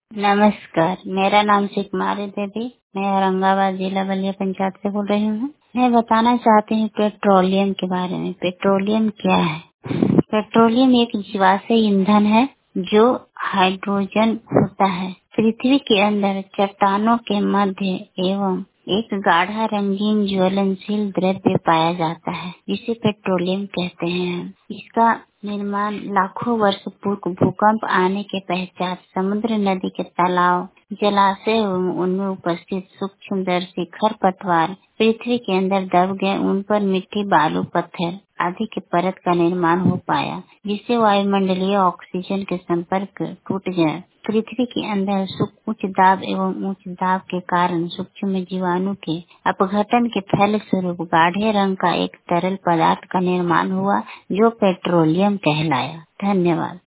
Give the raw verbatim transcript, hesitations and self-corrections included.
नमस्कार, मेरा नाम सुकुमारी देवी। मैं औरंगाबाद जिला बलिया पंचायत से बोल रही हूँ। मैं बताना चाहती हूँ पेट्रोलियम के बारे में। पेट्रोलियम क्या है? पेट्रोलियम एक जीवाश्म ईंधन है जो हाइड्रोजन होता है। पृथ्वी के अंदर चट्टानों के मध्य एवं एक गाढ़ा रंगीन ज्वलनशील द्रव्य पाया जाता है, जिसे पेट्रोलियम कहते हैं। इसका निर्माण लाखों वर्ष पूर्व भूकंप आने के पश्चात समुद्र, नदी के तालाब, जलाशय एवं उनमें उपस्थित सूक्ष्मदर्शी खरपतवार पृथ्वी के अंदर दब गए। उन पर मिट्टी, बालू, पत्थर आदि के परत का निर्माण हो पाया, जिससे वायुमंडलीय ऑक्सीजन के संपर्क टूट गया। पृथ्वी के अंदर उच्च दाब एवं उच्च दाब के कारण सूक्ष्म जीवाणु के अपघटन के फलस्वरूप गाढ़े रंग का एक तरल पदार्थ का निर्माण हुआ, जो पेट्रोलियम कहलाया। धन्यवाद।